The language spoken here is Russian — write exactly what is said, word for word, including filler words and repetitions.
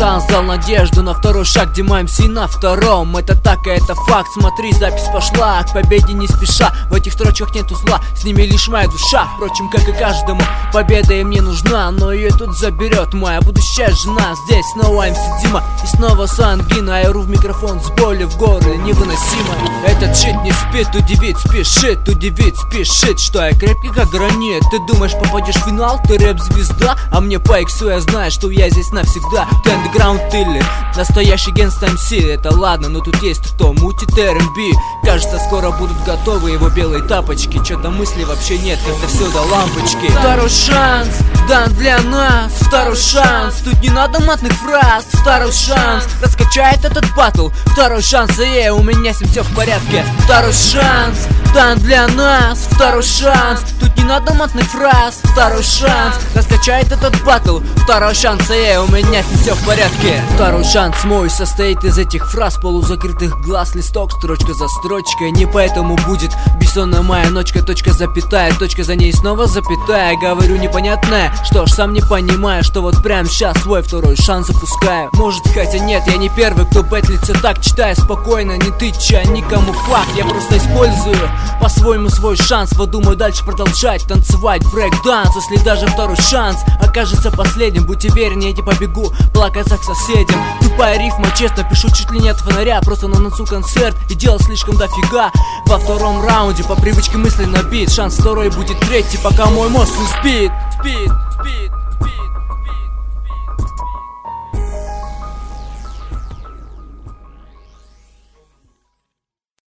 шанс дал надежду на второй шаг, Дима эм си на втором. Это так и это факт, смотри, запись пошла. К победе не спеша, в этих строчках нету зла, с ними лишь моя душа. Впрочем, как и каждому, победа им не нужна, но ее тут заберет моя будущая жена. Здесь снова эм си Дима и снова сангвина. Я ору в микрофон с болью в горле невыносимо. Этот щит не спит, удивить спешит, удивить спешит, что я крепкий как гранит. Ты думаешь, попадешь в финал, ты рэп-звезда, а мне по иксу я знаю, что я здесь навсегда. Ты андеграунд или настоящий гангста эм си. Это ладно, но тут есть кто мутит эр энд би. Кажется, скоро будут готовы его белые тапочки. Чё-то мысли вообще нет, как-то все до лампочки. Второй шанс дан для нас, второй шанс. Тут не надо матных фраз, второй шанс раскачает этот батл. Второй шанс, и у меня с ним все в порядке. Второй шанс дан для нас, второй шанс. Тут не надо матных фраз, второй шанс раскачает этот батл. Второй шанс, и у меня с ним все в порядке. Второй шанс мой состоит из этих фраз, полузакрытых глаз, листок, строчка за строчкой. Не поэтому будет бессонная моя ночка, точка, запятая, точка, за ней снова запятая. Говорю непонятное, что ж сам не понимаю, что вот прям сейчас свой второй шанс запускаю. Может, хотя нет, я не первый, кто бэтлится так, читая спокойно, не тыча никому факт. Я просто использую по-своему свой шанс. Вот думаю дальше продолжать танцевать брейк-данс. Если даже второй шанс окажется последним, будь уверен, я не побегу плакаться к соседям. Тупая рифма, честно, пишу чуть ли не от фонаря. Просто на носу концерт и делал слишком дофига. Во втором раунде по привычке мысли набит. Шанс второй будет третий, пока мой мозг не спит, спит.